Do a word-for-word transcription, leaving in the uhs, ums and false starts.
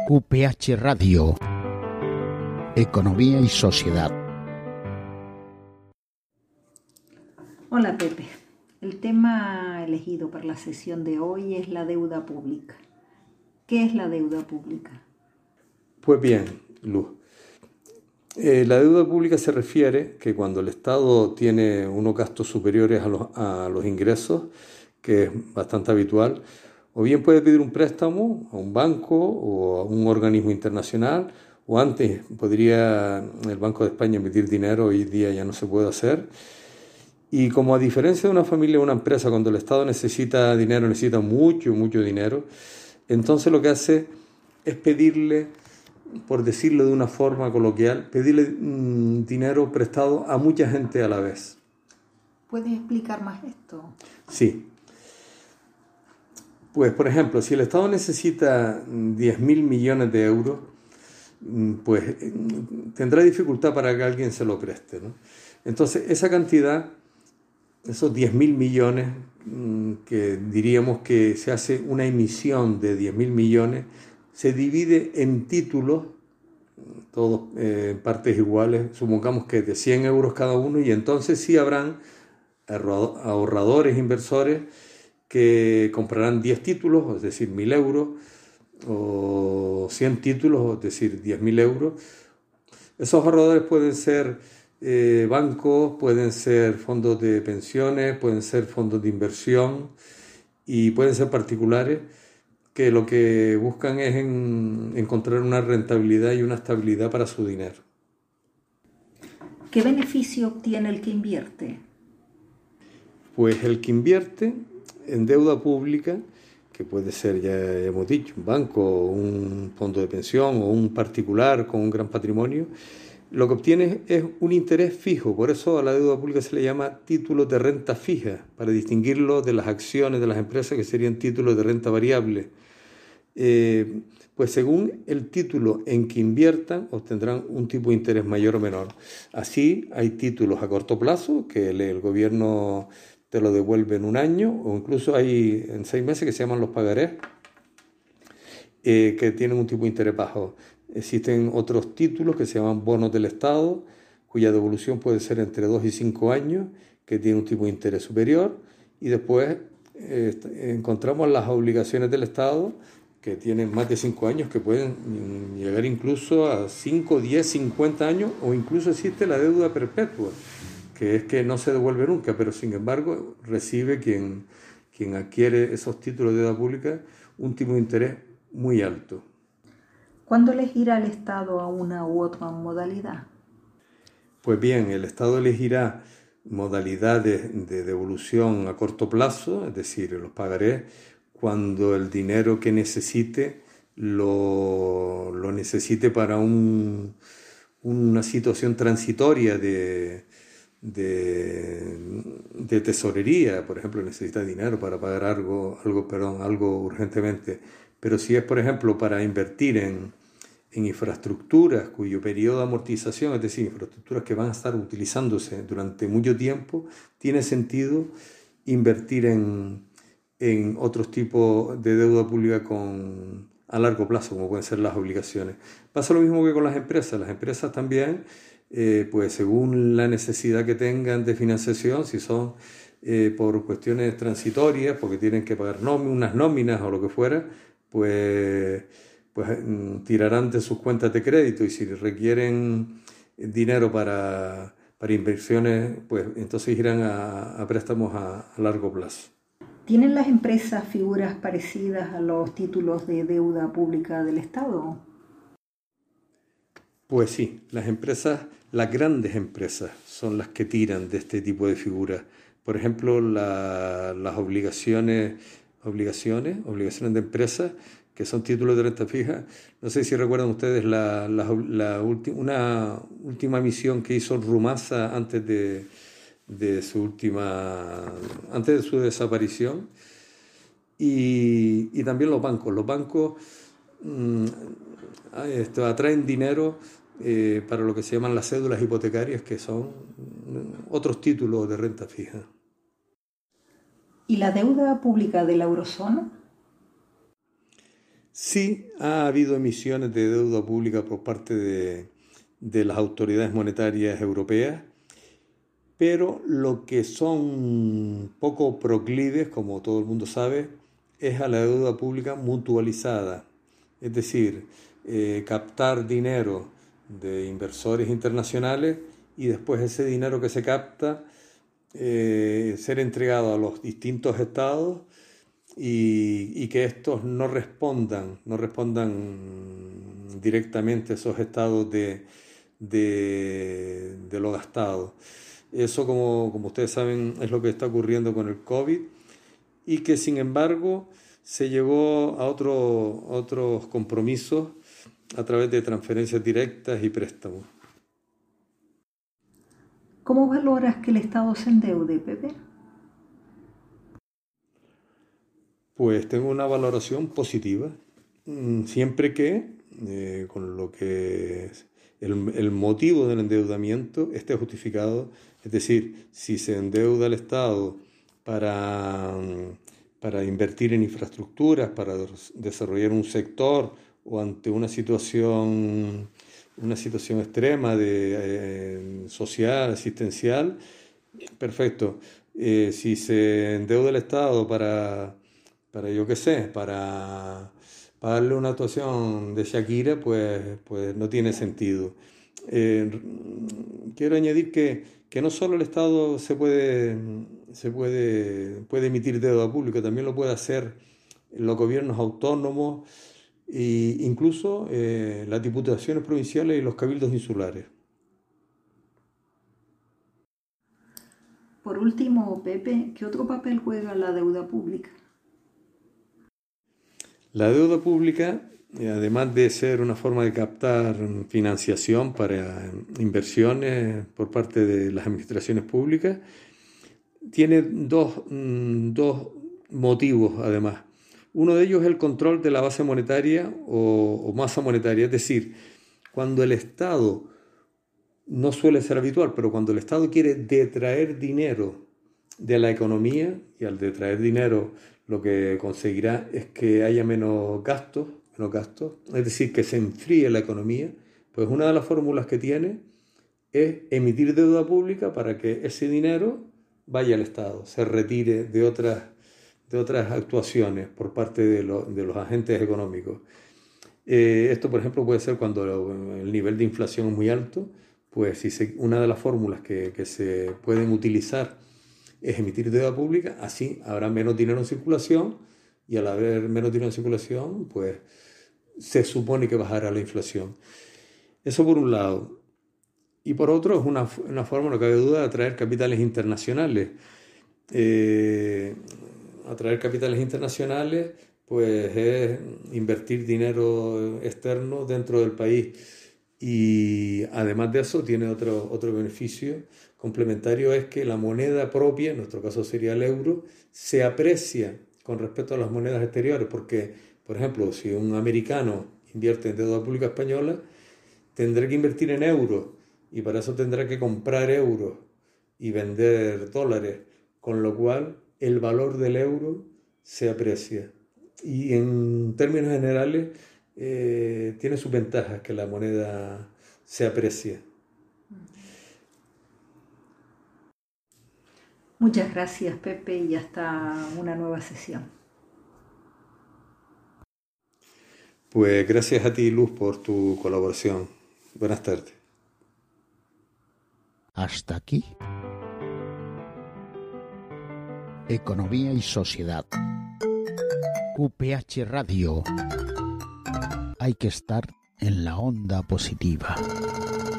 U P H Radio. Economía y sociedad. Hola Pepe, el tema elegido para la sesión de hoy es la deuda pública. ¿Qué es la deuda pública? Pues bien, Luz, eh, la deuda pública se refiere que cuando el Estado tiene unos gastos superiores a los, a los ingresos, que es bastante habitual, o bien puede pedir un préstamo a un banco o a un organismo internacional, o antes podría el Banco de España emitir dinero, hoy día ya no se puede hacer. Y como a diferencia de una familia o una empresa, cuando el Estado necesita dinero, necesita mucho, mucho dinero, entonces lo que hace es pedirle, por decirlo de una forma coloquial, pedirle mmm, dinero prestado a mucha gente a la vez. ¿Puedes explicar más esto? Sí. Pues, por ejemplo, si el Estado necesita diez mil millones de euros, pues tendrá dificultad para que alguien se lo preste, ¿no? Entonces, esa cantidad, esos diez mil millones, que diríamos que se hace una emisión de diez mil millones, se divide en títulos, todos eh, en partes iguales, supongamos que de cien euros cada uno, y entonces sí habrán ahorradores, inversores, que comprarán diez títulos, es decir, mil euros, o cien títulos, es decir, diez mil euros. Esos ahorradores pueden ser eh, bancos, pueden ser fondos de pensiones, pueden ser fondos de inversión y pueden ser particulares, que lo que buscan es en, encontrar una rentabilidad y una estabilidad para su dinero. ¿Qué beneficio obtiene el que invierte? Pues el que invierte en deuda pública, que puede ser, ya hemos dicho, un banco, un fondo de pensión o un particular con un gran patrimonio, lo que obtiene es un interés fijo. Por eso a la deuda pública se le llama títulos de renta fija, para distinguirlo de las acciones de las empresas, que serían títulos de renta variable. Eh, pues según el título en que inviertan, obtendrán un tipo de interés mayor o menor. Así hay títulos a corto plazo, que el, el gobierno te lo devuelve en un año, o incluso hay en seis meses, que se llaman los pagarés, eh, que tienen un tipo de interés bajo. Existen otros títulos que se llaman bonos del Estado, cuya devolución puede ser entre dos y cinco años, que tienen un tipo de interés superior. Y después eh, encontramos las obligaciones del Estado, que tienen más de cinco años, que pueden llegar incluso a cinco, diez, cincuenta años, o incluso existe la deuda perpetua, que es que no se devuelve nunca, pero sin embargo recibe quien, quien adquiere esos títulos de deuda pública un tipo de interés muy alto. ¿Cuándo elegirá el Estado a una u otra modalidad? Pues bien, el Estado elegirá modalidades de devolución a corto plazo, es decir, los pagarés, cuando el dinero que necesite lo, lo necesite para un, una situación transitoria de, de, de tesorería. Por ejemplo, necesita dinero para pagar algo, algo, perdón, algo urgentemente. Pero si es, por ejemplo, para invertir en, en infraestructuras cuyo periodo de amortización, es decir, infraestructuras que van a estar utilizándose durante mucho tiempo, tiene sentido invertir en, en otros tipos de deuda pública con, a largo plazo, como pueden ser las obligaciones. Pasa lo mismo que con las empresas. Las empresas también, eh, pues según la necesidad que tengan de financiación, si son eh, por cuestiones transitorias, porque tienen que pagar nóminas, unas nóminas o lo que fuera, pues, pues tirarán de sus cuentas de crédito, y si requieren dinero para, para inversiones, pues entonces irán a, a préstamos a, a largo plazo. ¿Tienen las empresas figuras parecidas a los títulos de deuda pública del Estado? Pues sí, las empresas, las grandes empresas, son las que tiran de este tipo de figuras. Por ejemplo, la, las obligaciones, obligaciones, obligaciones de empresas, que son títulos de renta fija. No sé si recuerdan ustedes la, la, la ulti, una última emisión que hizo Rumasa antes de, de su última, antes de su desaparición. Y, y también los bancos. Los bancos mmm, esto, atraen dinero eh, para lo que se llaman las cédulas hipotecarias, que son otros títulos de renta fija. ¿Y la deuda pública de la eurozona? Sí ha habido emisiones de deuda pública por parte de, de las autoridades monetarias europeas, pero lo que son poco proclives, como todo el mundo sabe, es a la deuda pública mutualizada, es decir, eh, captar dinero de inversores internacionales y después ese dinero que se capta eh, ser entregado a los distintos estados y, y que estos no respondan, no respondan directamente a esos estados de, de, de lo gastado. Eso, como, como ustedes saben, es lo que está ocurriendo con el COVID y que, sin embargo, se llegó a otro, otros compromisos a través de transferencias directas y préstamos. ¿Cómo valoras que el Estado se endeude, Pepe? Pues tengo una valoración positiva, siempre que, eh, con lo que es el, el motivo del endeudamiento esté justificado. Es decir, si se endeuda el Estado para, para invertir en infraestructuras, para desarrollar un sector o ante una situación, una situación extrema de, eh, social, asistencial, perfecto. Eh, si se endeuda el Estado para, para yo qué sé, para, para darle una actuación de Shakira, pues, pues no tiene sentido. Eh, quiero añadir que que no solo el Estado se puede, se puede, puede emitir deuda pública, también lo puede hacer los gobiernos autónomos e incluso eh, las diputaciones provinciales y los cabildos insulares. Por último, Pepe, ¿qué otro papel juega la deuda pública? La deuda pública, además de ser una forma de captar financiación para inversiones por parte de las administraciones públicas, tiene dos, dos motivos además. Uno de ellos es el control de la base monetaria o, o masa monetaria, es decir, cuando el Estado, no suele ser habitual, pero cuando el Estado quiere detraer dinero de la economía, y al detraer dinero lo que conseguirá es que haya menos gastos, menos gastos, es decir, que se enfríe la economía, pues una de las fórmulas que tiene es emitir deuda pública para que ese dinero vaya al Estado, se retire de otras, de otras actuaciones por parte de, lo, de los agentes económicos. Eh, esto, por ejemplo, puede ser cuando el nivel de inflación es muy alto, pues si se, una de las fórmulas que, que se pueden utilizar es emitir deuda pública, así habrá menos dinero en circulación y al haber menos dinero en circulación, pues se supone que bajará la inflación. Eso por un lado. Y por otro, es una, una forma, no cabe duda, de atraer capitales internacionales. Eh, atraer capitales internacionales, pues es invertir dinero externo dentro del país. Y además de eso, tiene otro, otro beneficio complementario, es que la moneda propia, en nuestro caso sería el euro, se aprecia con respecto a las monedas exteriores, porque por ejemplo, si un americano invierte en deuda pública española, tendrá que invertir en euros y para eso tendrá que comprar euros y vender dólares, con lo cual el valor del euro se aprecia. Y en términos generales eh, tiene sus ventajas que la moneda se aprecie. Muchas gracias, Pepe, y hasta una nueva sesión. Pues gracias a ti, Luz, por tu colaboración. Buenas tardes. Hasta aquí. Economía y sociedad. U P H Radio. Hay que estar en la onda positiva.